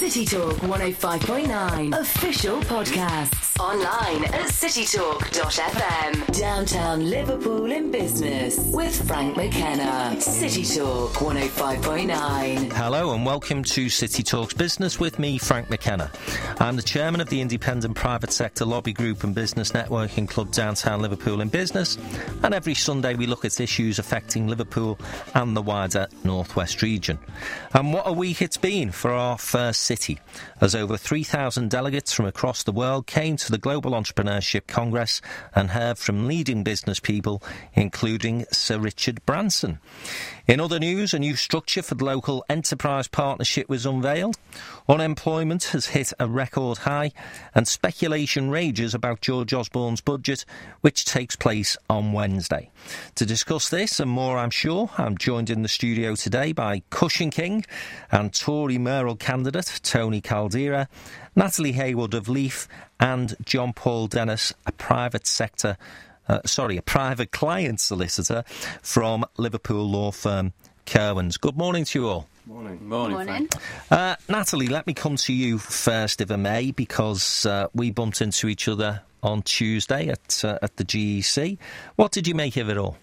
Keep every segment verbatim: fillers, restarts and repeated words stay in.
City Talk one oh five point nine official podcasts. Online at city talk dot f m. Downtown Liverpool in business with Frank McKenna. City Talk one oh five point nine. Hello and welcome to City Talks Business with me, Frank McKenna. I'm the chairman of the independent private sector lobby group and business networking club Downtown Liverpool in Business, and every Sunday we look at issues affecting Liverpool and the wider North West region. And what a week it's been for our first city, as over three thousand delegates from across the world came to the Global Entrepreneurship Congress and heard from leading business people, including Sir Richard Branson. In other news, a new structure for the local enterprise partnership was unveiled. Unemployment has hit a record high, and speculation rages about George Osborne's budget, which takes place on Wednesday. To discuss this and more, I'm sure, I'm joined in the studio today by Cushion King and Tory mayoral candidate Tony Caldera, Natalie Haywood of Leaf, and John Paul Dennis, a private sector Uh, sorry, a private client solicitor from Liverpool law firm Kerwins. Good morning to you all. Morning. Morning. Morning. Uh, Natalie, let me come to you first, if I may, because uh, we bumped into each other on Tuesday at uh, at the G E C. What did you make of it all?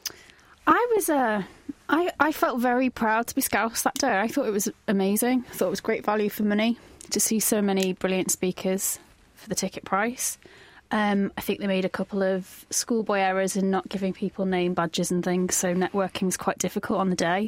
I was, uh, I, I felt very proud to be Scouse that day. I thought it was amazing. I thought it was great value for money to see so many brilliant speakers for the ticket price. Um, I think they made a couple of schoolboy errors in not giving people name badges and things, so networking was quite difficult on the day.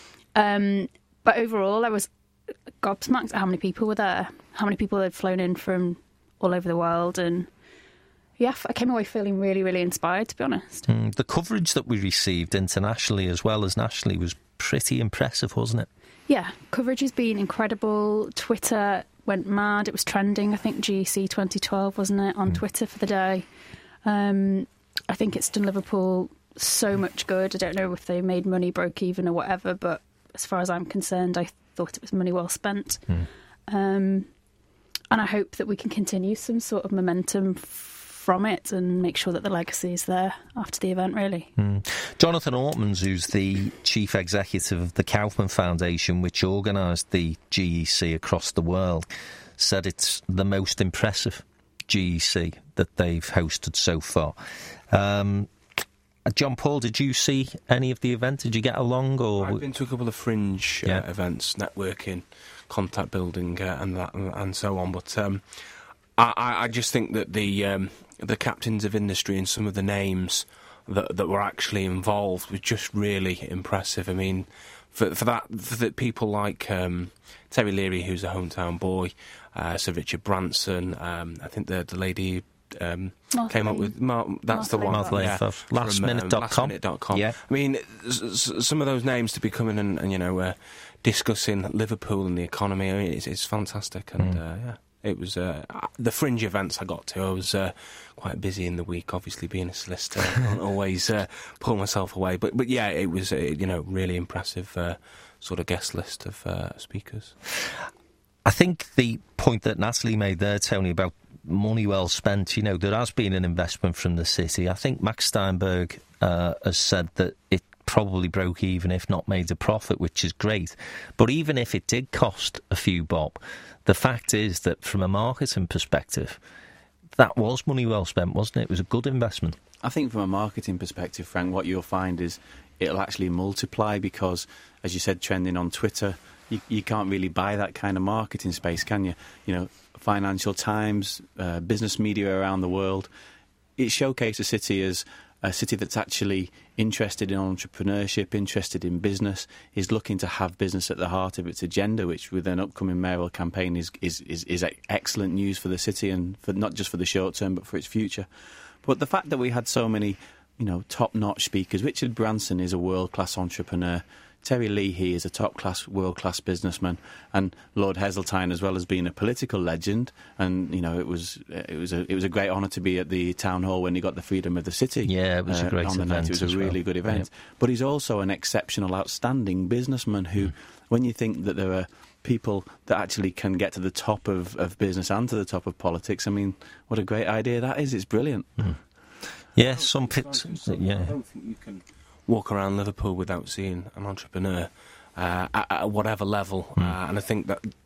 Um, but overall, I was gobsmacked at how many people were there, how many people had flown in from all over the world, and yeah, I came away feeling really, really inspired, to be honest. Mm, the coverage that we received internationally as well as nationally was pretty impressive, wasn't it? Yeah, coverage has been incredible. Twitter went mad. It was trending, I think, G E C twenty twelve, wasn't it, on mm. Twitter for the day. Um, I think it's done Liverpool so much good. I don't know if they made money, broke even or whatever, but as far as I'm concerned, I thought it was money well spent. Mm. Um, and I hope that we can continue some sort of momentum from it and make sure that the legacy is there after the event, really. Mm. Jonathan Ortmans, who's the chief executive of the Kaufman Foundation, which organised the G E C across the world, said it's the most impressive G E C that they've hosted so far. Um, John Paul, did you see any of the event? Did you get along? Or I've been to a couple of fringe yeah. uh, events, networking, contact building, uh, and that, and, and so on. But um, I, I just think that the um, the captains of industry and some of the names that that were actually involved was just really impressive. I mean, for for that, for the people like um, Terry Leary, who's a hometown boy, uh, Sir Richard Branson, um, I think the the lady um, came up with Mar- that's Martha the one, Martha yeah, of last minute dot com. Um, last minute dot com. Yeah, I mean, s- s- some of those names to be coming and, and you know uh, discussing Liverpool and the economy. I mean, it's, it's fantastic, and mm. uh, yeah. It was uh, the fringe events I got to. I was uh, quite busy in the week, obviously being a solicitor. I can't always uh, pull myself away, but but yeah, it was uh, you know really impressive uh, sort of guest list of uh, speakers. I think the point that Natalie made there, Tony, about money well spent. You know, there has been an investment from the city. I think Max Steinberg uh, has said that it probably broke even, if not made a profit, which is great. But even if it did cost a few bob, the fact is that from a marketing perspective, that was money well spent, wasn't it? It was a good investment. I think from a marketing perspective, Frank, what you'll find is it'll actually multiply because, as you said, trending on Twitter, you, you can't really buy that kind of marketing space, can you? You know, Financial Times, uh, business media around the world, it showcased a city as a city that's actually interested in entrepreneurship, interested in business, is looking to have business at the heart of its agenda, which with an upcoming mayoral campaign is is, is, is excellent news for the city and for not just for the short term but for its future. But the fact that we had so many, you know, top-notch speakers. Richard Branson is a world-class entrepreneur. Terry Leahy is a top-class, world-class businessman, and Lord Heseltine, as well as being a political legend. And you know, it was it was a it was a great honour to be at the town hall when he got the freedom of the city. Yeah, it was uh, a great on the event. night. It was a really well. good event. Yep. But he's also an exceptional, outstanding businessman who, mm. when you think that there are people that actually can get to the top of, of business and to the top of politics, I mean, what a great idea that is. It's brilliant. Mm. Yeah, some pits. Yeah. I don't think you can walk around Liverpool without seeing an entrepreneur uh, at, at whatever level, mm. uh, and I think that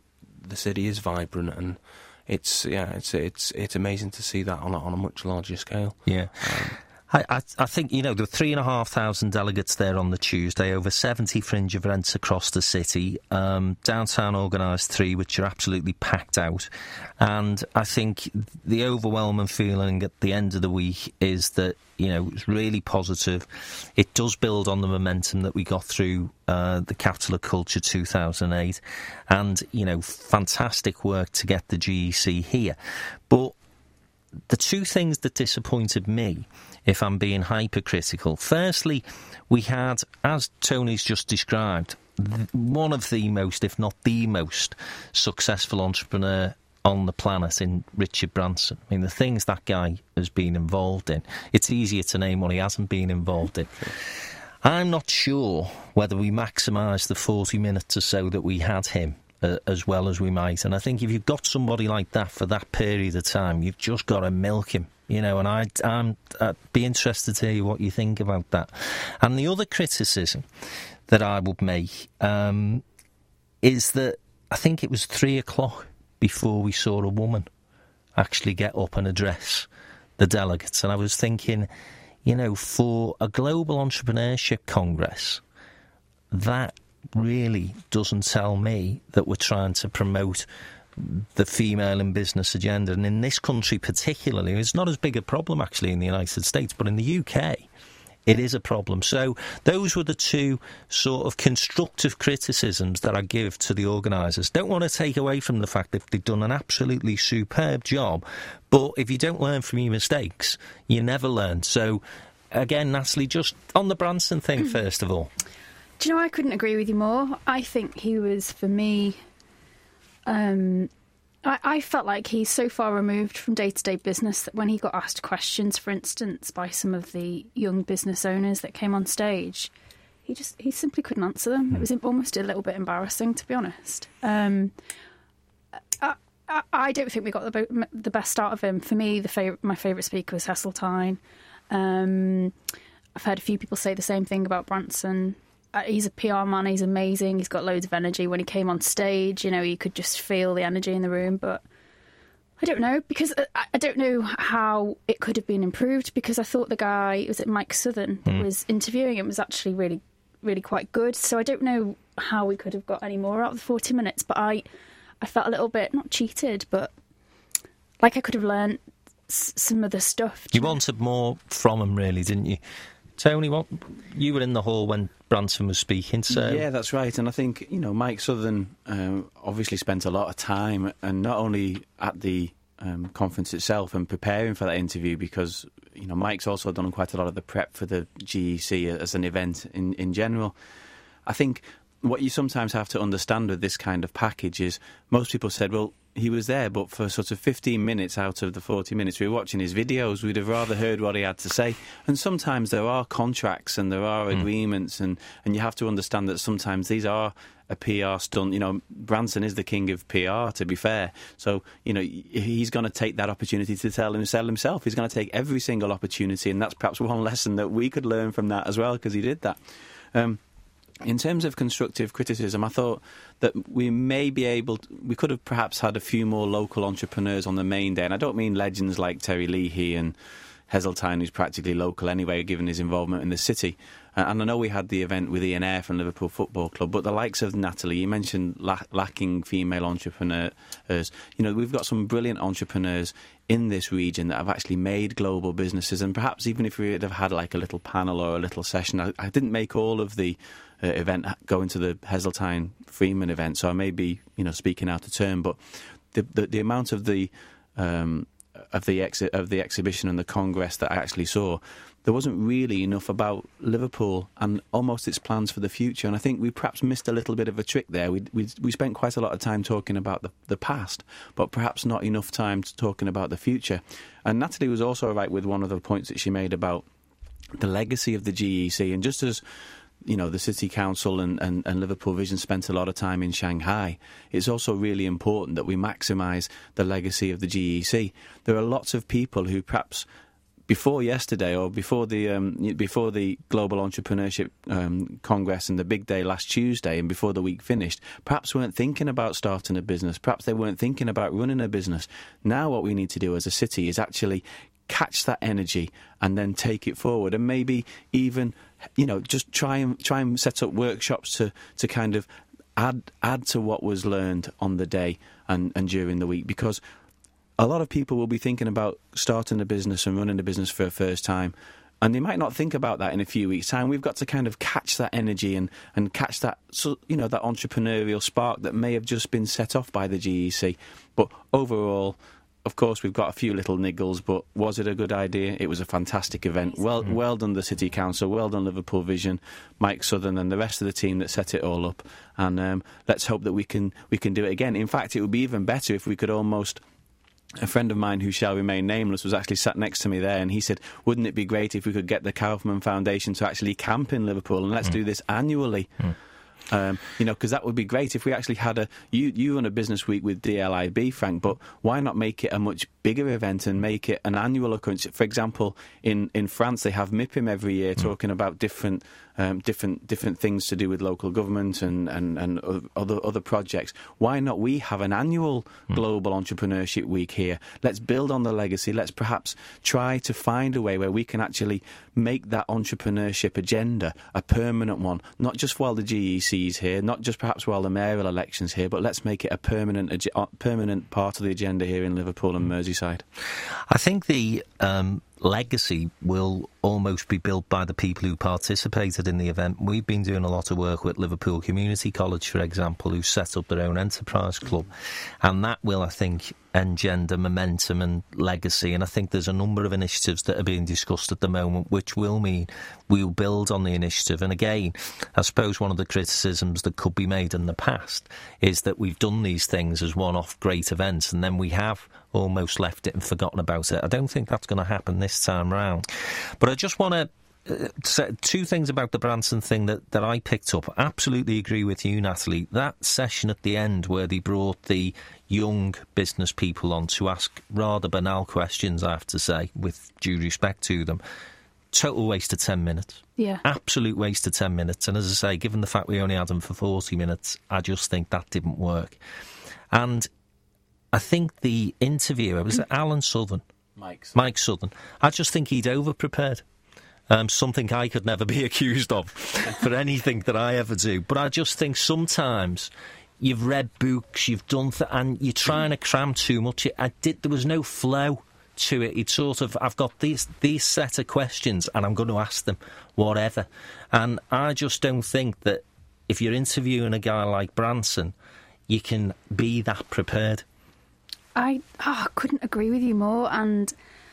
the city is vibrant, and it's yeah, it's it's it's amazing to see that on a, on a much larger scale. Yeah. Um, I, I, I think, you know, there were three and a half thousand delegates there on the Tuesday, over seventy fringe events across the city. Um, Downtown organised three, which are absolutely packed out. And I think the overwhelming feeling at the end of the week is that, you know, it's really positive. It does build on the momentum that we got through uh, the Capital of Culture two thousand eight. And, you know, fantastic work to get the G E C here. But the two things that disappointed me, if I'm being hypercritical, firstly, we had, as Tony's just described, th- one of the most, if not the most, successful entrepreneur on the planet in Richard Branson. I mean, the things that guy has been involved in, it's easier to name what he hasn't been involved in. I'm not sure whether we maximised the forty minutes or so that we had him Uh, as well as we might. And I think if you've got somebody like that for that period of time, you've just got to milk him, you know, and I'd, I'm, I'd be interested to hear what you think about that. And the other criticism that I would make um, is that I think it was three o'clock before we saw a woman actually get up and address the delegates. And I was thinking, you know, for a global entrepreneurship congress, that really doesn't tell me that we're trying to promote the female in business agenda. And in this country particularly, it's not as big a problem actually in the United States, but in the U K it is a problem. So those were the two sort of constructive criticisms that I give to the organisers. Don't want to take away from the fact that they've done an absolutely superb job, but if you don't learn from your mistakes, you never learn. So again, Natalie, just on the Branson thing first of all. Do you know, I couldn't agree with you more. I think he was, for me, um, I, I felt like he's so far removed from day-to-day business that when he got asked questions, for instance, by some of the young business owners that came on stage, he just he simply couldn't answer them. It was almost a little bit embarrassing, to be honest. Um, I, I, I don't think we got the, the best start of him. For me, the fav- my favourite speaker was Heseltine. Um, I've heard a few people say the same thing about Branson. Uh, he's a P R man, he's amazing, he's got loads of energy. When he came on stage, you know, you could just feel the energy in the room. But I don't know, because I, I don't know how it could have been improved, because I thought the guy, was it Mike Southern, mm. was interviewing him, was actually really, really quite good. So I don't know how we could have got any more out of the forty minutes, but I, I felt a little bit, not cheated, but like I could have learned s- some of the stuff. You wanted more from him, really, didn't you? Tony, what, you were in the hall when Branson was speaking, so... Yeah, that's right, and I think, you know, Mike Southern uh, obviously spent a lot of time, and not only at the um, conference itself and preparing for that interview, because, you know, Mike's also done quite a lot of the prep for the G E C as an event in, in general. I think what you sometimes have to understand with this kind of package is, most people said, well, he was there, but for sort of fifteen minutes out of the forty minutes we were watching his videos, we'd have rather heard what he had to say. And sometimes there are contracts and there are mm. agreements, and, and you have to understand that sometimes these are a P R stunt. You know, Branson is the king of P R, to be fair. So, you know, he's going to take that opportunity to tell him, sell himself. He's going to take every single opportunity, and that's perhaps one lesson that we could learn from that as well, because he did that. Um, In terms of constructive criticism, I thought that we may be able to, we could have perhaps had a few more local entrepreneurs on the main day. And I don't mean legends like Terry Leahy and Heseltine, who's practically local anyway, given his involvement in the city. Uh, and I know we had the event with Ian Eyre from Liverpool Football Club, but the likes of Natalie, you mentioned la- lacking female entrepreneurs. You know, we've got some brilliant entrepreneurs in this region that have actually made global businesses. And perhaps even if we would have had like a little panel or a little session, I, I didn't make all of the Uh, event going to the Heseltine Freeman event, so I may be, you know, speaking out of turn, but the the, the amount of the um, of the exi- of the exhibition and the congress that I actually saw, there wasn't really enough about Liverpool and almost its plans for the future. And I think we perhaps missed a little bit of a trick there. We we, we spent quite a lot of time talking about the, the past, but perhaps not enough time to talking about the future. And Natalie was also right with one of the points that she made about the legacy of the G E C. And just as, you know, the City Council and, and, and Liverpool Vision spent a lot of time in Shanghai, it's also really important that we maximise the legacy of the G E C. There are lots of people who perhaps before yesterday, or before the um, before the Global Entrepreneurship um, Congress and the big day last Tuesday, and before the week finished, perhaps weren't thinking about starting a business. Perhaps they weren't thinking about running a business. Now what we need to do as a city is actually catch that energy and then take it forward, and maybe even, you know, just try and try and set up workshops to, to kind of add add to what was learned on the day and, and during the week, because a lot of people will be thinking about starting a business and running a business for a first time, and they might not think about that in a few weeks' time. We've got to kind of catch that energy and, and catch that, you know, that entrepreneurial spark that may have just been set off by the G E C. But overall, of course, we've got a few little niggles, but was it a good idea? It was a fantastic event. Well, mm. well done the City Council, well done Liverpool Vision, Mike Southern and the rest of the team that set it all up. And um, let's hope that we can we can do it again. In fact, it would be even better if we could almost... A friend of mine who shall remain nameless was actually sat next to me there, and he said, wouldn't it be great if we could get the Kaufman Foundation to actually camp in Liverpool, and let's mm. do this annually. Mm. Um, you know, because that would be great if we actually had a... You, you run a business week with D L I B, Frank, but why not make it a much bigger event and make it an annual occurrence? For example, in, in France, they have MIPIM every year mm. talking about different... Um, different different things to do with local government and, and, and other other projects. Why not we have an annual mm. Global Entrepreneurship Week here? Let's build on the legacy. Let's perhaps try to find a way where we can actually make that entrepreneurship agenda a permanent one, not just while the G E C is here, not just perhaps while the mayoral election's here, but let's make it a permanent ag- permanent part of the agenda here in Liverpool and Merseyside. I think the... Um legacy will almost be built by the people who participated in the event. We've been doing a lot of work with Liverpool Community College, for example, who set up their own enterprise club, and that will, I think, engender momentum and legacy. And I think there's a number of initiatives that are being discussed at the moment which will mean we'll build on the initiative. And again, I suppose one of the criticisms that could be made in the past is that we've done these things as one-off great events and then we have almost left it and forgotten about it. I don't think that's going to happen this time round. But I just want to Uh, two things about the Branson thing that, that I picked up. I absolutely agree with you, Natalie. That session at the end where they brought the young business people on to ask rather banal questions, I have to say, with due respect to them, total waste of ten minutes. Yeah. Absolute waste of ten minutes. And as I say, given the fact we only had them for forty minutes, I just think that didn't work. And I think the interviewer, was it Alan Southern? Mike Southern. Mike Southern. I just think he'd over-prepared. Um, something I could never be accused of for anything that I ever do. But I just think sometimes you've read books, you've done, th- and you're trying to cram too much. I did. There was no flow to it. It's sort of, I've got these these set of questions, and I'm going to ask them whatever. And I just don't think that if you're interviewing a guy like Branson, you can be that prepared. I oh, couldn't agree with you more. And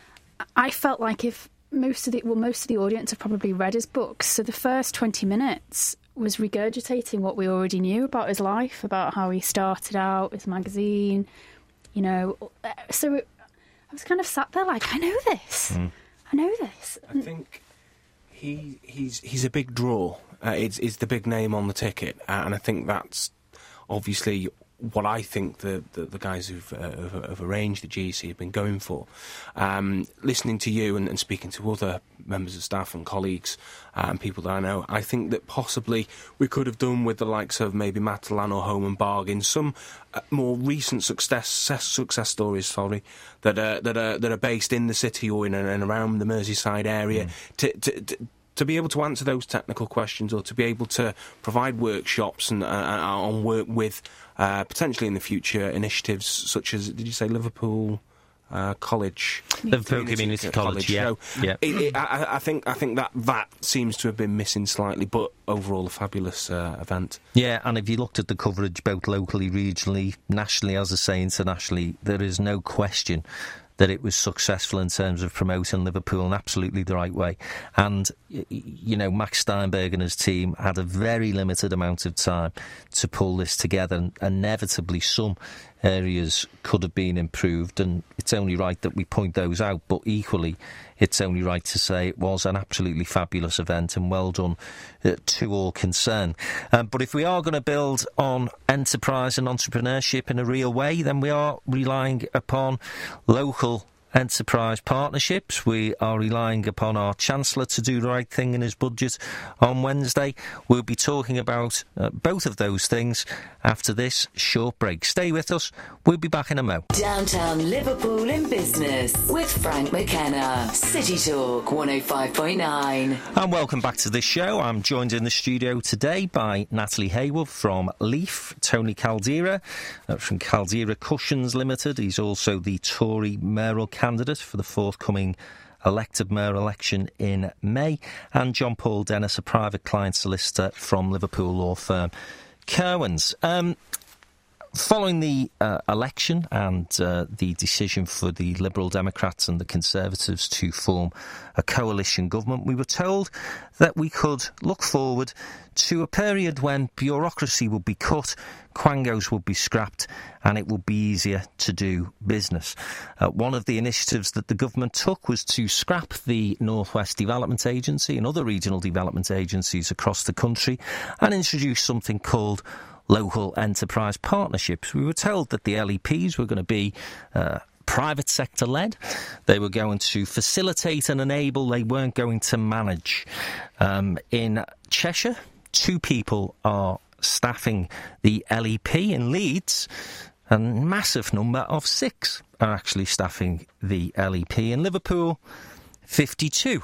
I felt like if Most of the well, most of the audience have probably read his books. So the first twenty minutes was regurgitating what we already knew about his life, about how he started out, his magazine, you know. So it, I was kind of sat there like, I know this, mm. I know this. I think he he's he's a big draw. Uh, it's it's the big name on the ticket, uh, and I think that's obviously what I think the, the, the guys who've, uh, who've, who've arranged the G E C have been going for. Um, listening to you and, and speaking to other members of staff and colleagues uh, and people that I know, I think that possibly we could have done with the likes of maybe Matalan or Home and Bargain, some uh, more recent success success stories, sorry, that are, that are, that are based in the city or in and around the Merseyside area, mm. to, to, to to be able to answer those technical questions, or to be able to provide workshops and uh, on work with uh, potentially in the future initiatives such as, did you say Liverpool uh, College, Liverpool Community, Community College? College. Yeah, so yeah. It, it, I, I think I think that that seems to have been missing slightly, but overall a fabulous uh, event. Yeah, and if you looked at the coverage both locally, regionally, nationally, as I say, internationally, there is no question that it was successful in terms of promoting Liverpool in absolutely the right way. And, you know, Max Steinberg and his team had a very limited amount of time to pull this together, and inevitably some areas could have been improved, and it's only right that we point those out, but equally it's only right to say it was an absolutely fabulous event, and well done uh, to all concerned. Um, but if we are going to build on enterprise and entrepreneurship in a real way, then we are relying upon local enterprise partnerships. We are relying upon our Chancellor to do the right thing in his budget on Wednesday. We'll be talking about uh, both of those things after this short break. Stay with us. We'll be back in a mo. Downtown Liverpool in Business with Frank McKenna. City Talk one oh five point nine. And welcome back to this show. I'm joined in the studio today by Natalie Haywood from Leaf, Tony Caldera uh, from Caldera Cushions Limited. He's also the Tory mayoral candidate for the forthcoming elected mayor election in May, and John Paul Dennis, a private client solicitor from Liverpool law firm Kerwins. Um, following the uh, election and uh, the decision for the Liberal Democrats and the Conservatives to form a coalition government, we were told that we could look forward to a period when bureaucracy would be cut, quangos would be scrapped, and it would be easier to do business. Uh, one of the initiatives that the government took was to scrap the North West Development Agency and other regional development agencies across the country and introduce something called local enterprise partnerships. We were told that the L E Ps were going to be uh, private sector led. They were going to facilitate and enable. They weren't going to manage. Um, in Cheshire, two people are staffing the L E P. In Leeds, a massive number of six are actually staffing the L E P. In Liverpool, fifty-two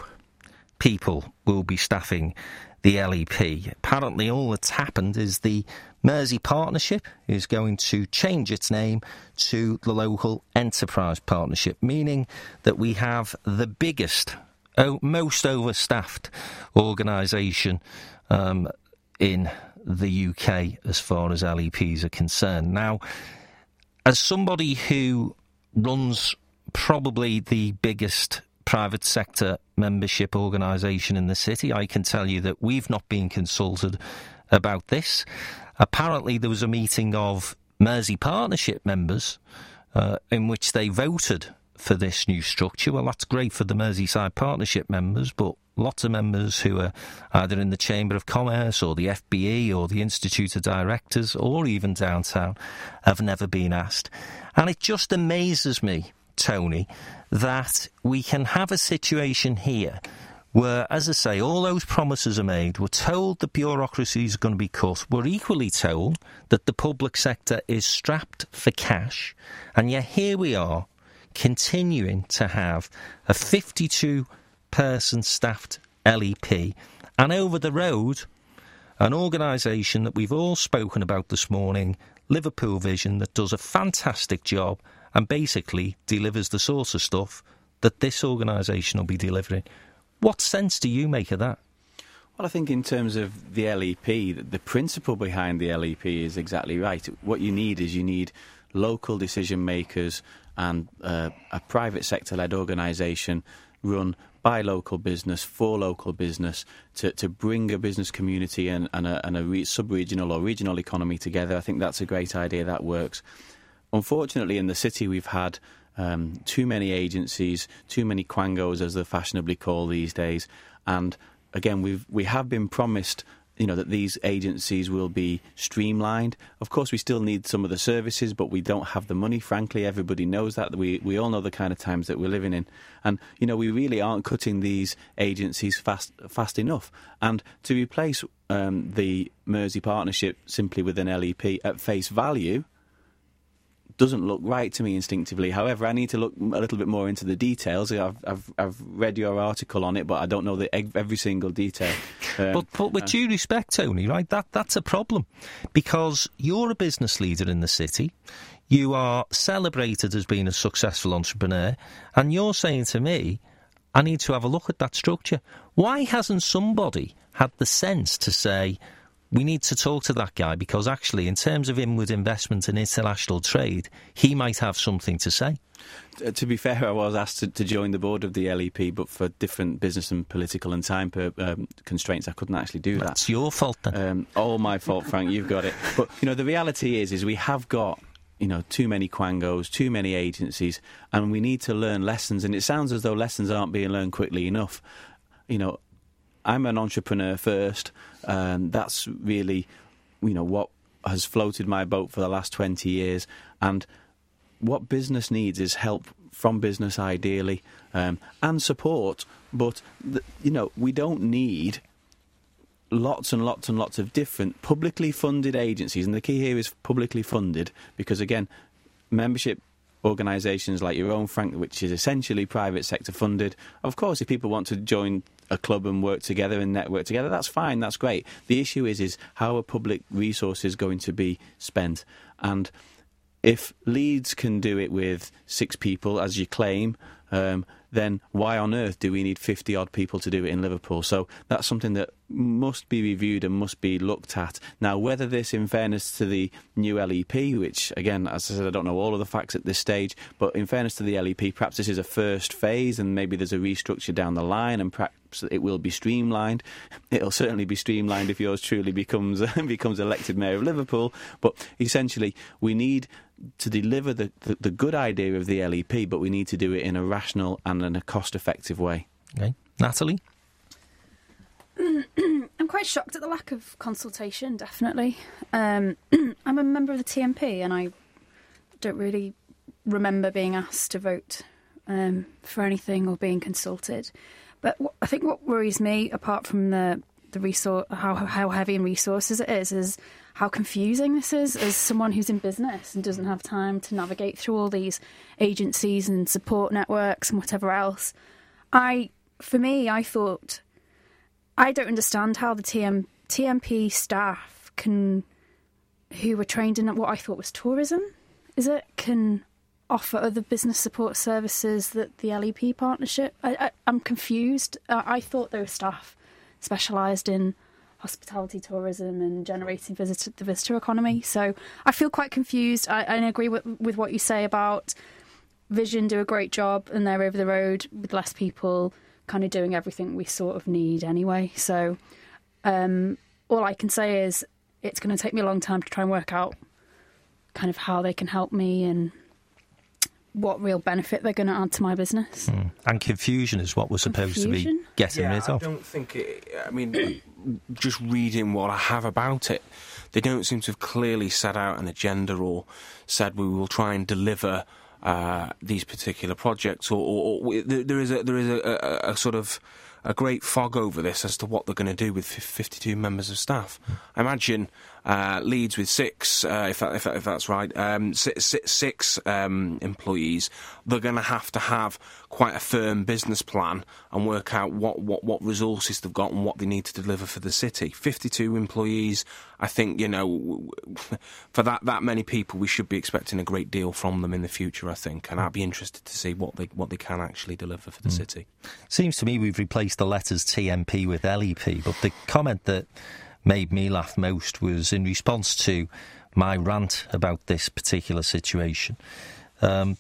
people will be staffing the L E P. Apparently all that's happened is the Mersey Partnership is going to change its name to the Local Enterprise Partnership, meaning that we have the biggest, oh, most overstaffed organisation um, in the U K as far as L E Ps are concerned. Now, as somebody who runs probably the biggest private sector membership organisation in the city, I can tell you that we've not been consulted about this. Apparently there was a meeting of Mersey Partnership members uh, in which they voted for this new structure. Well, that's great for the Merseyside Partnership members, but lots of members who are either in the Chamber of Commerce or the F B E or the Institute of Directors or even downtown have never been asked. And it just amazes me, Tony, that we can have a situation here where, as I say, all those promises are made. We're told the bureaucracy is going to be cut. We're equally told that the public sector is strapped for cash. And yet here we are, continuing to have a fifty-two person staffed L E P. And over the road, an organisation that we've all spoken about this morning, Liverpool Vision, that does a fantastic job and basically delivers the sort of stuff that this organisation will be delivering. What sense do you make of that? Well, I think in terms of the L E P, the principle behind the L E P is exactly right. What you need is you need local decision makers and uh, a private sector-led organisation run by local business, for local business, to, to bring a business community and, and a, and a re- sub-regional or regional economy together. I think that's a great idea. That works. Unfortunately, in the city, we've had Um, too many agencies, too many quangos, as they're fashionably called these days. And again, we've we have been promised, you know, that these agencies will be streamlined. Of course, we still need some of the services, but we don't have the money. Frankly, everybody knows that. We we all know the kind of times that we're living in, and you know, we really aren't cutting these agencies fast fast enough. And to replace um, the Mersey Partnership simply with an L E P at face value doesn't look right to me instinctively. However, I need to look a little bit more into the details. I've I've, I've read your article on it, but I don't know the, every single detail. Um, but, but with due respect, Tony, right, that that's a problem, because you're a business leader in the city. You are celebrated as being a successful entrepreneur, and you're saying to me, I need to have a look at that structure. Why hasn't somebody had the sense to say, we need to talk to that guy, because actually, in terms of inward investment and international trade, he might have something to say? Uh, to be fair, I was asked to, to join the board of the L E P, but for different business and political and time per, um, constraints, I couldn't actually do that. That's your fault, then. Um, all my fault, Frank, you've got it. But, you know, the reality is, is we have got, you know, too many quangos, too many agencies, and we need to learn lessons, and it sounds as though lessons aren't being learned quickly enough. You know, I'm an entrepreneur first, and that's really, you know, what has floated my boat for the last twenty years. And what business needs is help from business, ideally, um, and support. But, the, you know, we don't need lots and lots and lots of different publicly funded agencies. And the key here is publicly funded, because, again, membership organisations like your own, Frank, which is essentially private sector funded. Of course, if people want to join a club and work together and network together, that's fine, that's great. The issue is, is how are public resources going to be spent? And if Leeds can do it with six people, as you claim, um, then why on earth do we need fifty-odd people to do it in Liverpool? So that's something that must be reviewed and must be looked at. Now, whether this, in fairness to the new L E P, which, again, as I said, I don't know all of the facts at this stage, but in fairness to the L E P, perhaps this is a first phase and maybe there's a restructure down the line and perhaps it will be streamlined. It'll certainly be streamlined if yours truly becomes, becomes elected Mayor of Liverpool. But essentially, we need to deliver the, the, the good idea of the L E P, but we need to do it in a rational and in a cost-effective way. Okay. Natalie? I'm quite shocked at the lack of consultation, definitely. Um, I'm a member of the T M P and I don't really remember being asked to vote um, for anything or being consulted. But w- I think what worries me, apart from the, the resource, how, how heavy in resources it is, is how confusing this is as someone who's in business and doesn't have time to navigate through all these agencies and support networks and whatever else. I, for me, I thought... I don't understand how the T M, T M P staff can, who were trained in what I thought was tourism, is it, can offer other business support services that the L E P partnership. I, I, I'm confused. Uh, I thought they were staff specialised in hospitality tourism and generating visitor, the visitor economy. So I feel quite confused. I, I agree with, with what you say about Vision do a great job and they're over the road with less people, kind of doing everything we sort of need anyway. So um, all I can say is it's going to take me a long time to try and work out kind of how they can help me and what real benefit they're going to add to my business. Mm. And confusion is what we're supposed confusion? to be getting yeah, rid of. I don't think it, I mean, just reading what I have about it, they don't seem to have clearly set out an agenda or said we will try and deliver Uh, these particular projects, or, or, or there is a there is a, a, a sort of a great fog over this as to what they're going to do with fifty-two members of staff. I imagine uh, Leeds with six, uh, if, that, if, that, if that's right, um, six, six um, employees, they're going to have to have quite a firm business plan and work out what, what, what resources they've got and what they need to deliver for the city. fifty-two employees, I think, you know, for that, that many people, we should be expecting a great deal from them in the future, I think, and I'd be interested to see what they what they can actually deliver for the mm. city. Seems to me we've replaced the letters T M P with L E P, but the comment that made me laugh most was in response to my rant about this particular situation. Um,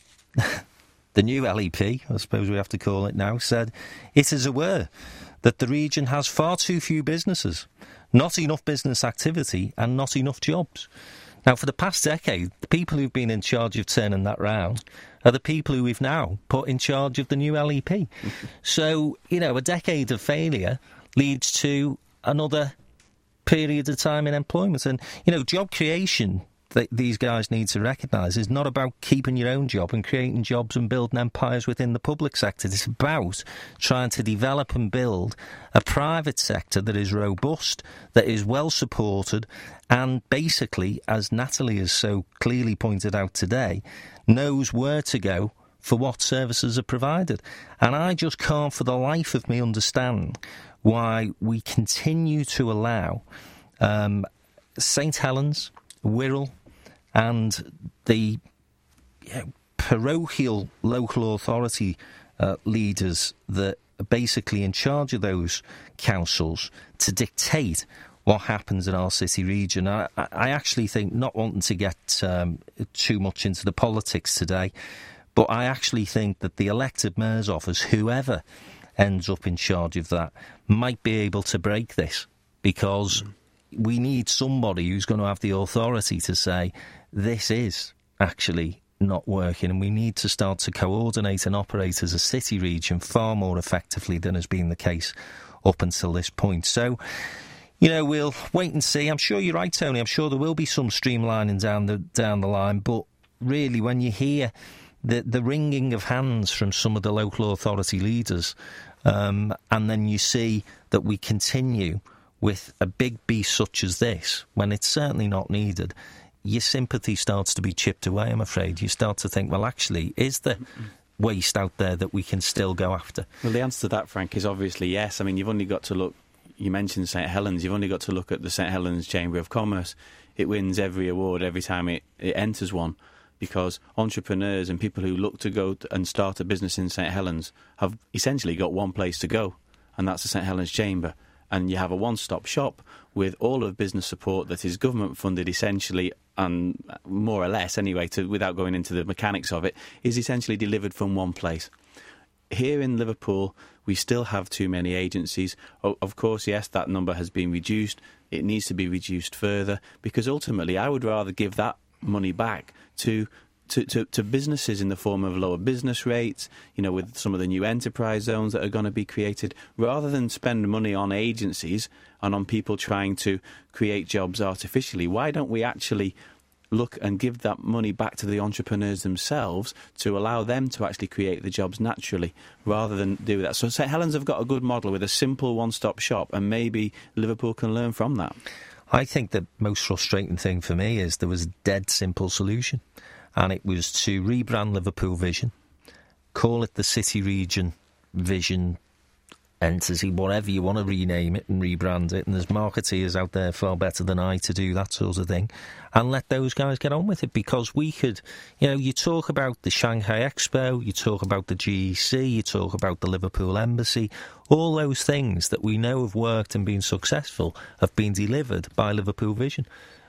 the new L E P, I suppose we have to call it now, said it is aware that the region has far too few businesses, not enough business activity and not enough jobs. Now, for the past decade, the people who've been in charge of turning that round are the people who we've now put in charge of the new L E P. So, you know, a decade of failure leads to another period of time in employment. And, you know, job creation that these guys need to recognise is not about keeping your own job and creating jobs and building empires within the public sector. It's about trying to develop and build a private sector that is robust, that is well supported, and basically, as Natalie has so clearly pointed out today, knows where to go for what services are provided. And I just can't for the life of me understand why we continue to allow um, St Helens, Wirral, and the you know, parochial local authority uh, leaders that are basically in charge of those councils to dictate what happens in our city region. I, I actually think, not wanting to get um, too much into the politics today, but I actually think that the elected mayor's office, whoever ends up in charge of that, might be able to break this, because mm. we need somebody who's going to have the authority to say, this is actually not working, and we need to start to coordinate and operate as a city region far more effectively than has been the case up until this point. So, you know, we'll wait and see. I'm sure you're right, Tony. I'm sure there will be some streamlining down the down the line, but really, when you hear the, the wringing of hands from some of the local authority leaders, um, and then you see that we continue with a big beast such as this, when it's certainly not needed, your sympathy starts to be chipped away, I'm afraid. You start to think, well, actually, is there waste out there that we can still go after? Well, the answer to that, Frank, is obviously yes. I mean, you've only got to look, you mentioned St Helens, you've only got to look at the St Helens Chamber of Commerce. It wins every award every time it, it enters one, because entrepreneurs and people who look to go and start a business in St Helens have essentially got one place to go, and that's the St Helens Chamber. And you have a one-stop shop with all of business support that is government-funded essentially, and more or less anyway, to, without going into the mechanics of it, is essentially delivered from one place. Here in Liverpool, we still have too many agencies. O- of course, yes, that number has been reduced. It needs to be reduced further, because ultimately I would rather give that money back to To, to, to businesses in the form of lower business rates, you know, with some of the new enterprise zones that are going to be created, rather than spend money on agencies and on people trying to create jobs artificially. Why don't we actually look and give that money back to the entrepreneurs themselves to allow them to actually create the jobs naturally, rather than do that? So St Helens have got a good model with a simple one-stop shop, and maybe Liverpool can learn from that. I think the most frustrating thing for me is there was a dead simple solution. And it was to rebrand Liverpool Vision, call it the City Region Vision Entity, whatever you want to rename it and rebrand it. And there's marketeers out there far better than I to do that sort of thing. And let those guys get on with it, because we could, you know, you talk about the Shanghai Expo, you talk about the G E C, you talk about the Liverpool Embassy. All those things that we know have worked and been successful have been delivered by Liverpool Vision.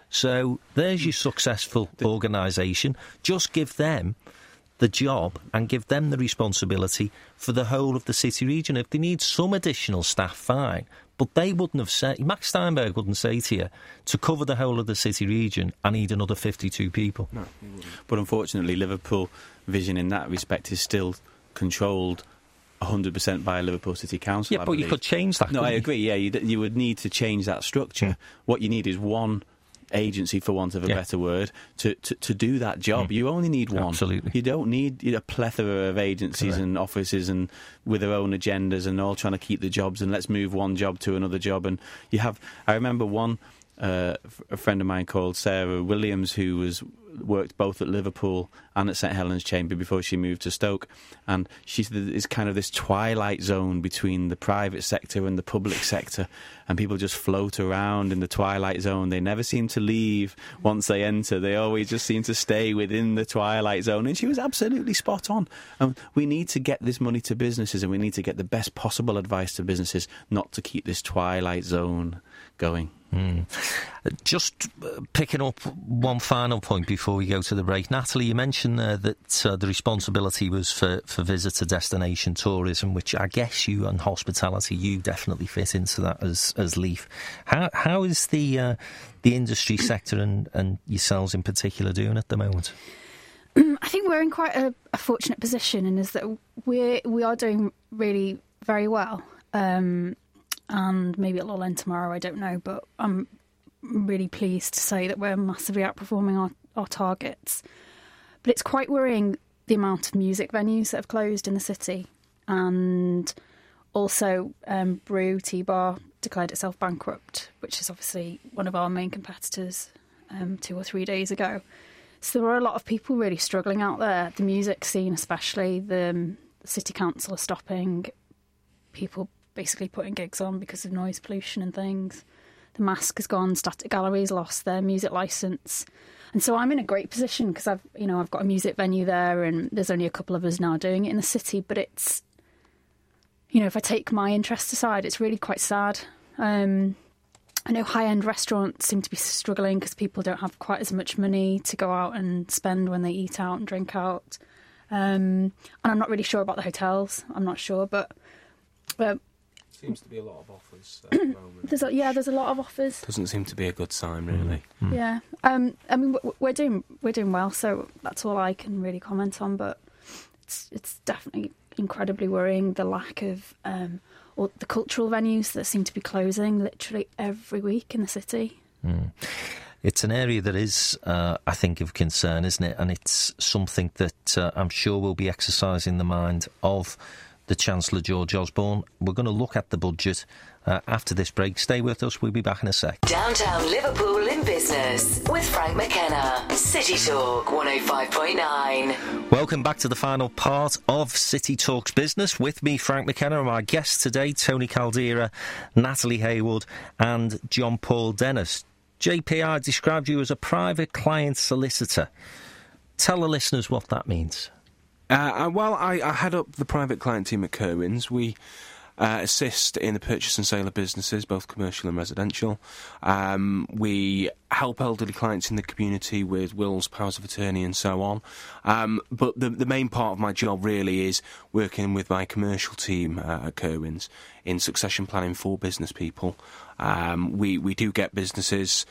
So there's your successful organisation. Just give them the job and give them the responsibility for the whole of the city region. If they need some additional staff, fine. But they wouldn't have said, Max Steinberg wouldn't say to you, to cover the whole of the city region, I need another fifty-two people. No, he wouldn't. But unfortunately, Liverpool Vision in that respect is still controlled one hundred percent by Liverpool City Council. Yeah, but you could change that. No, I you? agree, yeah, you, you would need to change that structure. Yeah. What you need is one agency, for want of a yeah. better word, to, to, to do that job. Mm. You only need one. Absolutely. You don't need a plethora of agencies Correct. And offices and with their own agendas and all trying to keep the jobs, and let's move one job to another job. And you have, I remember one, uh, a friend of mine called Sarah Williams, who was worked both at Liverpool and at St Helens Chamber before she moved to Stoke, and she said it's kind of this twilight zone between the private sector and the public sector, and people just float around in the twilight zone. They never seem to leave once they enter. They always just seem to stay within the twilight zone, and she was absolutely spot on. And we need to get this money to businesses, and we need to get the best possible advice to businesses, not to keep this twilight zone going. Mm. Just uh, picking up one final point before we go to the break. Natalie, you mentioned there that uh, the responsibility was for, for visitor destination tourism, which I guess you and hospitality, you definitely fit into that as, as Leaf. How how is the uh, the industry sector and, and yourselves in particular doing at the moment? I think we're in quite a, a fortunate position, in is that we we are doing really very well. Um, And maybe it'll end tomorrow, I don't know. But I'm really pleased to say that we're massively outperforming our, our targets. But it's quite worrying, the amount of music venues that have closed in the city. And also um, Brew T-Bar declared itself bankrupt, which is obviously one of our main competitors, um, two or three days ago. So there are a lot of people really struggling out there. The music scene especially, the, um, the city council are stopping people basically putting gigs on because of noise pollution and things. The Mask has gone, Static Galleries lost their music licence. And so I'm in a great position because I've, you know, I've got a music venue there, and there's only a couple of us now doing it in the city. But it's, you know, if I take my interest aside, it's really quite sad. Um, I know high-end restaurants seem to be struggling because people don't have quite as much money to go out and spend when they eat out and drink out. Um, and I'm not really sure about the hotels. I'm not sure, but... but seems to be a lot of offers at the moment. There's a, yeah, there's a lot of offers. Doesn't seem to be a good sign, really. Mm. Yeah, um, I mean we're doing we're doing well, so that's all I can really comment on. But it's it's definitely incredibly worrying, the lack of um, or the cultural venues that seem to be closing literally every week in the city. Mm. It's an area that is, uh, I think, of concern, isn't it? And it's something that uh, I'm sure will be exercising the mind of the Chancellor, George Osborne. We're going to look at the budget uh, after this break. Stay with us. We'll be back in a sec. Downtown Liverpool in Business with Frank McKenna. City Talk one oh five point nine. Welcome back to the final part of City Talks Business. With me, Frank McKenna, and my guests today, Tony Caldera, Natalie Haywood and John Paul Dennis. J P, I described you as a private client solicitor. Tell the listeners what that means. Uh, well, I, I head up the private client team at Kerwins. We uh, assist in the purchase and sale of businesses, both commercial and residential. Um, we help elderly clients in the community with wills, powers of attorney and so on. Um, but the, the main part of my job really is working with my commercial team uh, at Kerwins in succession planning for business people. Um, we, we do get businesses,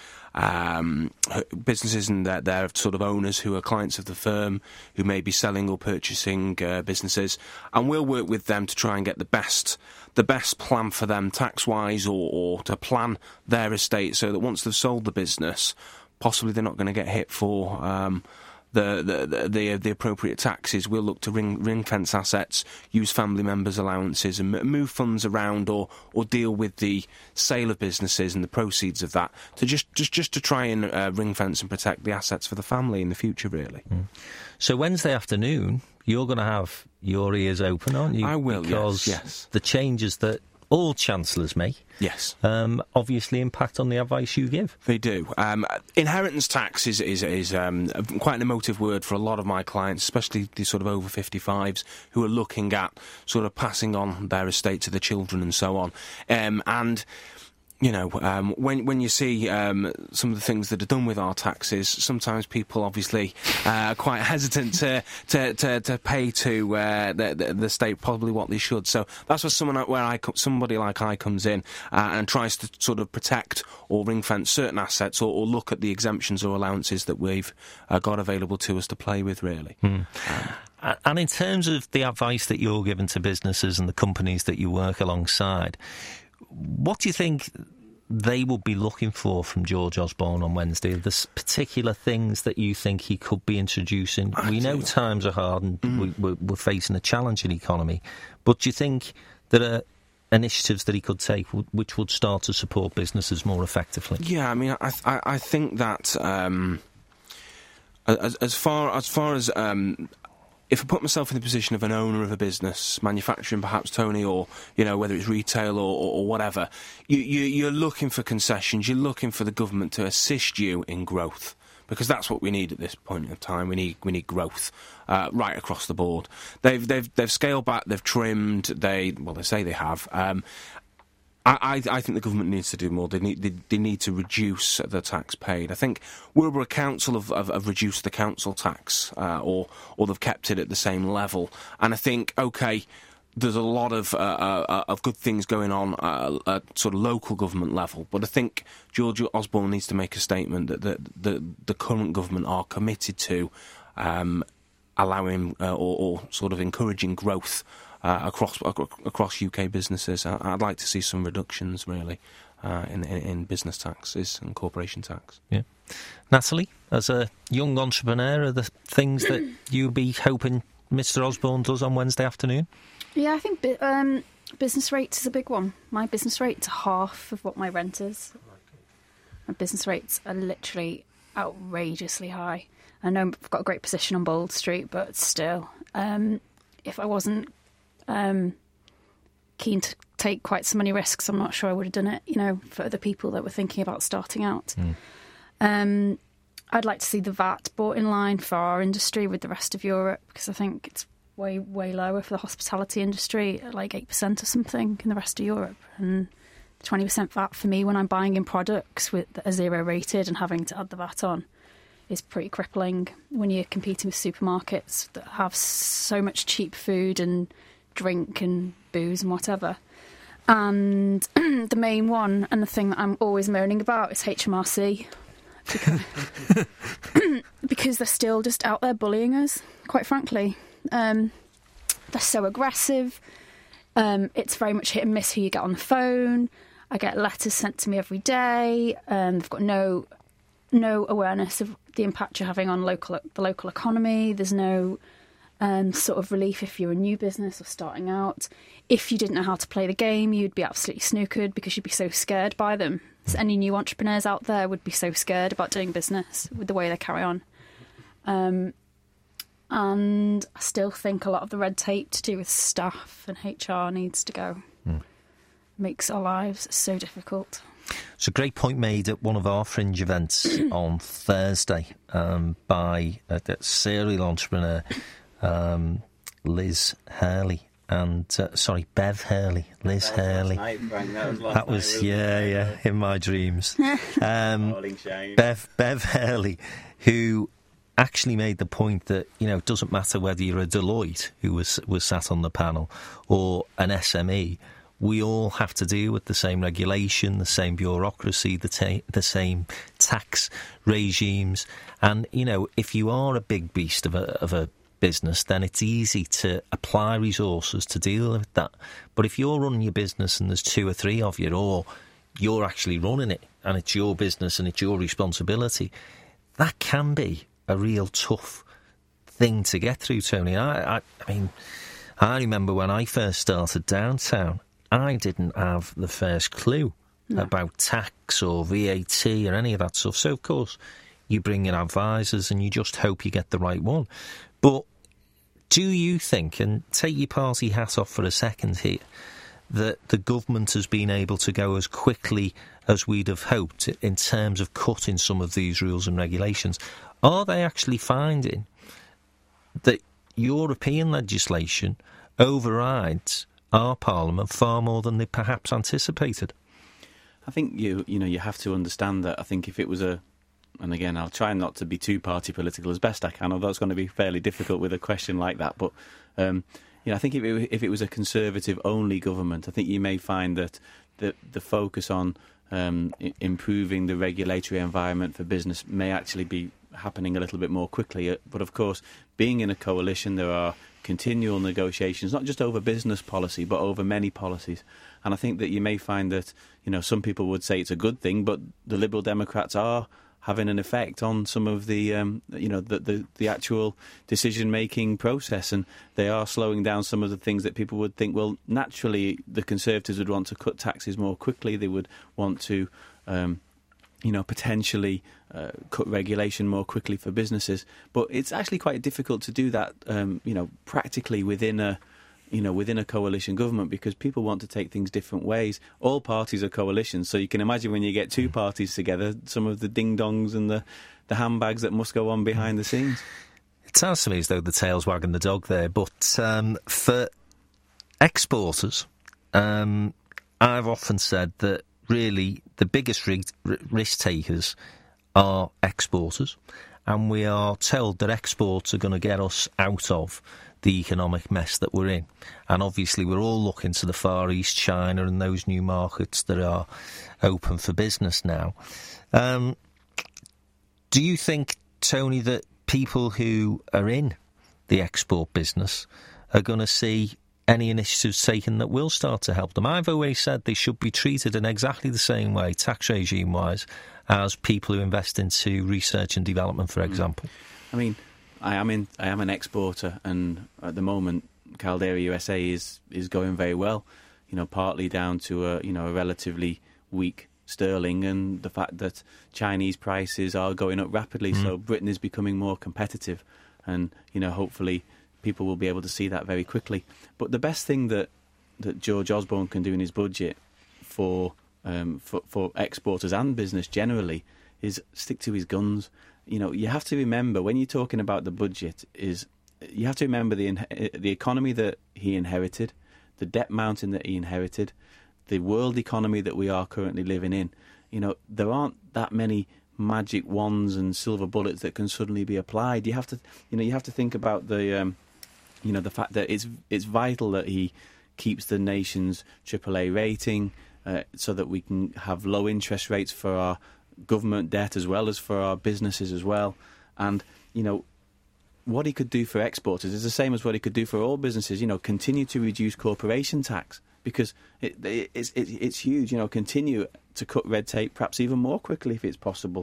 um, businesses and their, their sort of owners who are clients of the firm, who may be selling or purchasing uh, businesses, and we'll work with them to try and get the best the best plan for them tax-wise, or, or to plan their estate so that once they've sold the business, possibly they're not going to get hit for um, the, the, the, the appropriate taxes. We'll look to ring, ring-fence assets, use family members' allowances and move funds around, or, or deal with the sale of businesses and the proceeds of that, to just, just, just to try and uh, ring-fence and protect the assets for the family in the future, really. Mm. So Wednesday afternoon, you're going to have your ears open, aren't you? I will, because yes, yes. the changes that all chancellors make, yes, um, obviously impact on the advice you give. They do. Um, inheritance tax is is, is um, quite an emotive word for a lot of my clients, especially the sort of over fifty-fives who are looking at sort of passing on their estate to the children and so on. Um, and You know, um, when when you see um, some of the things that are done with our taxes, sometimes people obviously uh, are quite hesitant to to, to, to pay to uh, the, the, the state probably what they should. So that's where someone where I somebody like I comes in uh, and tries to sort of protect or ring fence certain assets, or, or look at the exemptions or allowances that we've uh, got available to us to play with, really. Hmm. Um, And in terms of the advice that you're giving to businesses and the companies that you work alongside, what do you think they will be looking for from George Osborne on Wednesday? There's particular things that you think he could be introducing. I we do. know times are hard and Mm. we, we're, we're facing a challenging economy, but do you think there are initiatives that he could take which would start to support businesses more effectively? Yeah, I mean, I I, I think that um, as, as far as far as um, if I put myself in the position of an owner of a business, manufacturing perhaps, Tony, or, you know, whether it's retail or, or, or whatever, you, you, you're looking for concessions, you're looking for the government to assist you in growth, because that's what we need at this point of time. We need we need growth uh, right across the board. They've they've they've scaled back, they've trimmed, they well they say they have. Um, I, I, I think the government needs to do more. They need they, they need to reduce the tax paid. I think Wilbur Council have, have, have reduced the council tax, uh, or or they've kept it at the same level. And I think, okay, there's a lot of uh, uh, of good things going on uh, at sort of local government level, but I think George Osborne needs to make a statement that the the, the current government are committed to um, allowing uh, or, or sort of encouraging growth Uh, across across U K businesses. I, I'd like to see some reductions, really, uh, in, in in business taxes and corporation tax. Yeah, Natalie, as a young entrepreneur, are the things that you'll be hoping Mister Osborne does on Wednesday afternoon? Yeah, I think bu- um, business rates is a big one. My business rate's half of what my rent is. My business rates are literally outrageously high. I know I've got a great position on Bold Street, but still, um, if I wasn't Um, keen to take quite so many risks, I'm not sure I would have done it, you know, for other people that were thinking about starting out. Mm. Um, I'd like to see the V A T brought in line for our industry with the rest of Europe, because I think it's way, way lower for the hospitality industry, at like eight percent or something in the rest of Europe. And twenty percent V A T for me when I'm buying in products with that are zero rated and having to add the V A T on is pretty crippling when you're competing with supermarkets that have so much cheap food and drink and booze and whatever. And the main one, and the thing that I'm always moaning about, is H M R C, because, because they're still just out there bullying us, quite frankly. Um, they're so aggressive. Um, it's very much hit and miss who you get on the phone. I get letters sent to me every day. Um, they've got no no awareness of the impact you're having on local the local economy. There's no um, sort of relief if you're a new business or starting out. If you didn't know how to play the game, you'd be absolutely snookered because you'd be so scared by them. So any new entrepreneurs out there would be so scared about doing business with the way they carry on. Um, and I still think a lot of the red tape to do with staff and H R needs to go. Mm. Makes our lives so difficult. It's a great point made at one of our fringe events on Thursday um, by a, a serial entrepreneur, um, Liz Hurley. And, uh, sorry, Bev Hurley, Liz that Hurley. Night, Frank. That was, last that was night, yeah, it? yeah, in my dreams. um, Bev, Bev Hurley, who actually made the point that, you know, it doesn't matter whether you're a Deloitte, who was, was sat on the panel, or an S M E, we all have to deal with the same regulation, the same bureaucracy, the, ta- the same tax regimes. And, you know, if you are a big beast of a, of a business, then it's easy to apply resources to deal with that. But if you're running your business and there's two or three of you, or you're actually running it and it's your business and it's your responsibility, that can be a real tough thing to get through, Tony. I, I, I mean, I remember when I first started Downtown, I didn't have the first clue no. about tax or V A T or any of that stuff. So, of course, you bring in advisors and you just hope you get the right one. But do you think, and take your party hat off for a second here, that the government has been able to go as quickly as we'd have hoped in terms of cutting some of these rules and regulations? Are they actually finding that European legislation overrides our Parliament far more than they perhaps anticipated? I think you you know you have to understand that. I think if it was a, and again I'll try not to be too party political as best I can, although it's going to be fairly difficult with a question like that. But um, you know, I think if it, if it was a Conservative only government, I think you may find that the the focus on um, I- improving the regulatory environment for business may actually be happening a little bit more quickly. But of course, being in a coalition, there are continual negotiations, not just over business policy, but over many policies. And I think that you may find that, you know, some people would say it's a good thing, but the Liberal Democrats are having an effect on some of the, um, you know, the, the, the actual decision-making process, and they are slowing down some of the things that people would think, well, naturally the Conservatives would want to cut taxes more quickly, they would want to um, you know, potentially uh, cut regulation more quickly for businesses. But it's actually quite difficult to do that, um, you know, practically within a, you know, within a coalition government, because people want to take things different ways. All parties are coalitions, so you can imagine when you get two parties together, some of the ding-dongs and the, the handbags that must go on behind the scenes. It sounds to me as though the tail's wagging the dog there, but um, for exporters, um, I've often said that really the biggest risk takers are exporters, and we are told that exports are going to get us out of the economic mess that we're in. And obviously we're all looking to the Far East, China and those new markets that are open for business now. Um, do you think, Tony, that people who are in the export business are going to see any initiatives taken that will start to help them? I've always said they should be treated in exactly the same way, tax regime-wise, as people who invest into research and development, for example. I mean, I am in. I am an exporter, and at the moment, Caldera U S A is is going very well. You know, partly down to a you know a relatively weak sterling and the fact that Chinese prices are going up rapidly. Mm. So Britain is becoming more competitive, and you know, hopefully, people will be able to see that very quickly. But the best thing that, that George Osborne can do in his budget for, um, for for exporters and business generally is stick to his guns. You know, you have to remember, when you're talking about the budget, is you have to remember the the economy that he inherited, the debt mountain that he inherited, the world economy that we are currently living in. You know, there aren't that many magic wands and silver bullets that can suddenly be applied. You have to, you know, you have to think about the, um, you know, the fact that it's it's vital that he keeps the nation's triple A rating, uh, so that we can have low interest rates for our government debt as well as for our businesses as well. And you know, what he could do for exporters is the same as what he could do for all businesses. You know, continue to reduce corporation tax, because it, it, it's it, it's huge. You know, continue to cut red tape, perhaps even more quickly if it's possible.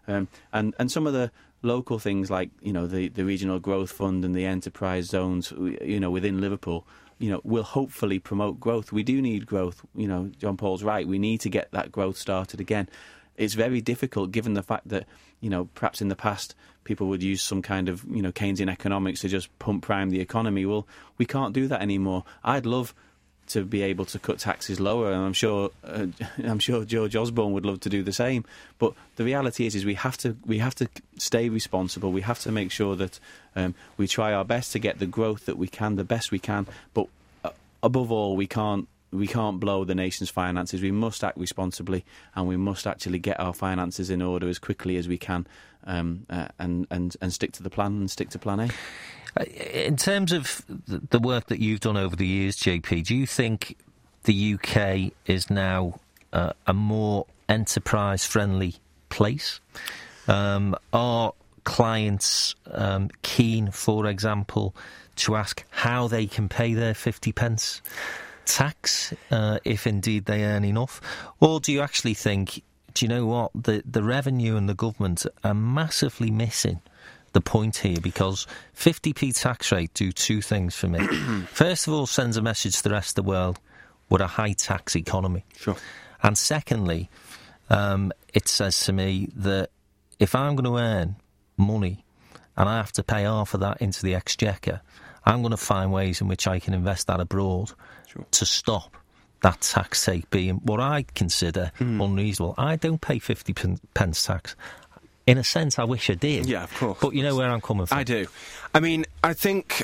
Um, and, and some of the local things like, you know, the, the Regional Growth Fund and the enterprise zones, you know, within Liverpool, you know, will hopefully promote growth. We do need growth. You know, John Paul's right. We need to get that growth started again. It's very difficult given the fact that, you know, perhaps in the past people would use some kind of, you know, Keynesian economics to just pump prime the economy. Well, we can't do that anymore. I'd love to be able to cut taxes lower, and I'm sure uh, I'm sure George Osborne would love to do the same. But the reality is, is we have to we have to stay responsible. We have to make sure that um, we try our best to get the growth that we can, the best we can. But uh, above all, we can't we can't blow the nation's finances. We must act responsibly, and we must actually get our finances in order as quickly as we can, um, uh, and and and stick to the plan and stick to Plan A. In terms of the work that you've done over the years, J P, do you think the U K is now uh, a more enterprise-friendly place? Um, are clients um, keen, for example, to ask how they can pay their fifty pence tax, uh, if indeed they earn enough? Or do you actually think, do you know what, the, the revenue and the government are massively missing the point here, because fifty p tax rate do two things for me. First of all, sends a message to the rest of the world we're a high tax economy. Sure. And secondly, um, it says to me that if I'm going to earn money and I have to pay half of that into the exchequer, I'm going to find ways in which I can invest that abroad. Sure. To stop that tax take being what I consider mm. unreasonable. I don't pay fifty pence tax. In a sense, I wish I did. Yeah, of course. But you know where I'm coming from. I do. I mean, I think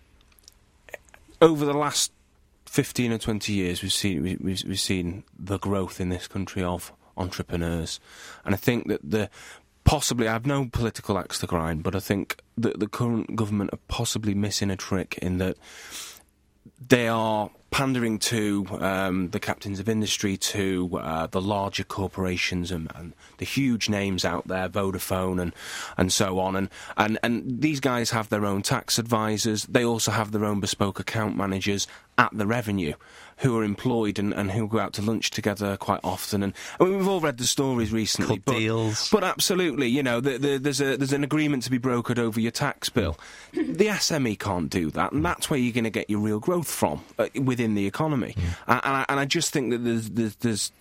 over the last fifteen or twenty years, we've seen we, we've, we've seen the growth in this country of entrepreneurs, and I think that the possibly I have no political axe to grind, but I think that the current government are possibly missing a trick in that they are pandering to um, the captains of industry, to uh, the larger corporations and, and the huge names out there, Vodafone and and so on. And, and, and these guys have their own tax advisors. They also have their own bespoke account managers at the revenue who are employed and, and who go out to lunch together quite often. And I mean, we've all read the stories recently. Cut but, deals. But absolutely, you know, the, the, there's a there's an agreement to be brokered over your tax bill. The S M E can't do that, and that's where you're going to get your real growth from uh, within the economy. Mm. And, and, I, and I just think that there's there's, there's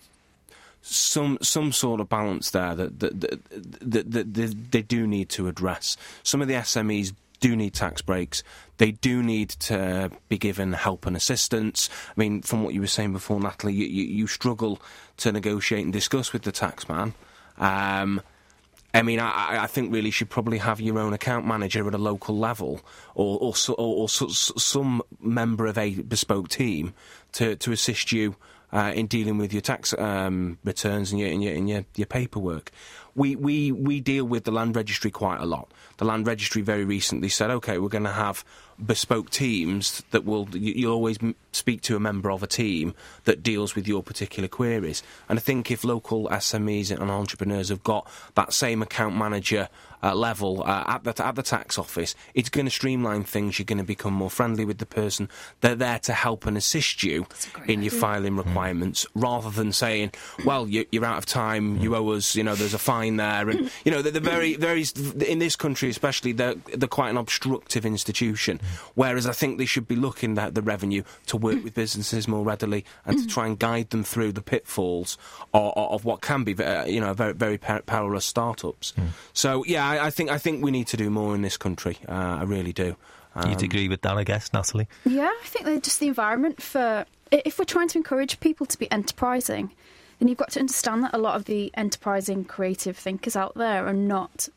some some sort of balance there that that, that, that, that, that they do need to address. Some of the S M Es do need tax breaks. They do need to be given help and assistance. I mean, from what you were saying before, Natalie, you, you, you struggle to negotiate and discuss with the taxman. Um, I mean, I, I think really you should probably have your own account manager at a local level, or or, or, or some member of a bespoke team to, to assist you uh, in dealing with your tax um, returns and your, and your, and your, your paperwork. We, we, we deal with the Land Registry quite a lot. The Land Registry very recently said, OK, we're going to have bespoke teams that will... You, you'll always m- speak to a member of a team that deals with your particular queries. And I think if local S M Es and entrepreneurs have got that same account manager uh, level uh, at, the, at the tax office, it's going to streamline things. You're going to become more friendly with the person. They're there to help and assist you in your idea. filing requirements, mm. rather than saying, well, you, you're out of time, mm. you owe us, you know, there's a fine there. And, you know, they're, they're very, very... In this country especially, they're, they're quite an obstructive institution, whereas I think they should be looking at the revenue to work with businesses more readily and to try and guide them through the pitfalls of, of what can be, uh, you know, very, very perilous startups. Mm. So, yeah, I, I think I think we need to do more in this country. Uh, I really do. Um, You'd agree with that, I guess, Natalie? Yeah, I think they're just the environment for... If we're trying to encourage people to be enterprising, then you've got to understand that a lot of the enterprising, creative thinkers out there are not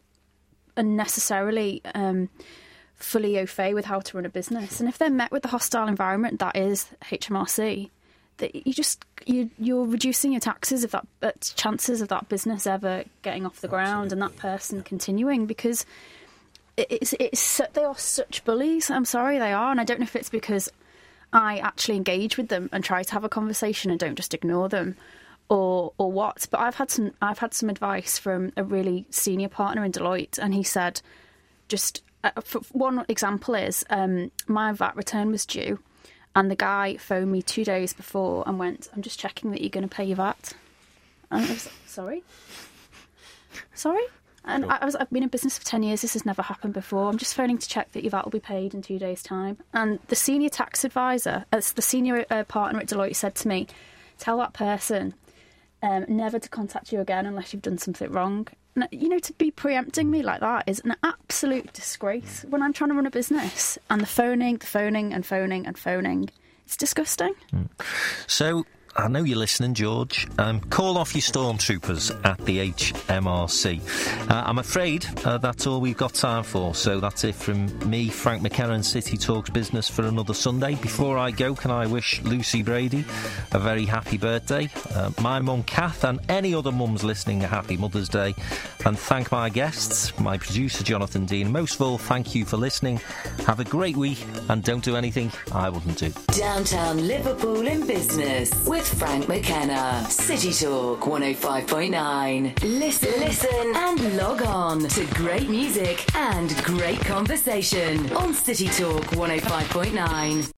unnecessarily um, fully au fait with how to run a business. And if they're met with the hostile environment that is H M R C, that you just you, you're reducing your taxes of that uh, chances of that business ever getting off the ground and that person continuing, because it, it's it's they are such bullies. I'm sorry, they are, and I don't know if it's because I actually engage with them and try to have a conversation and don't just ignore them, or or what. But I've had some I've had some advice from a really senior partner in Deloitte, and he said, just uh, for one example is um, my V A T return was due, and the guy phoned me two days before and went, "I'm just checking that you're going to pay your V A T." And I was like, "Sorry." Sorry? And I was, I've been in business for ten years. This has never happened before. I'm just phoning to check that your V A T will be paid in two days' time. And the senior tax advisor, as the senior uh, partner at Deloitte, said to me, tell that person um, never to contact you again unless you've done something wrong. And, you know, to be preempting me like that is an absolute disgrace when I'm trying to run a business. And the phoning, the phoning and phoning and phoning. It's disgusting. Mm. So... I know you're listening, George. Um, call off your stormtroopers at the H M R C. Uh, I'm afraid uh, that's all we've got time for, so that's it from me, Frank McKenna, and City Talks Business for another Sunday. Before I go, can I wish Lucy Brady a very happy birthday, uh, my mum Kath, and any other mums listening a happy Mother's Day, and thank my guests, my producer Jonathan Dean. Most of all, thank you for listening. Have a great week, and don't do anything I wouldn't do. Downtown Liverpool in Business with Frank McKenna. City Talk one oh five point nine. Listen, listen and log on to great music and great conversation on City Talk one oh five point nine.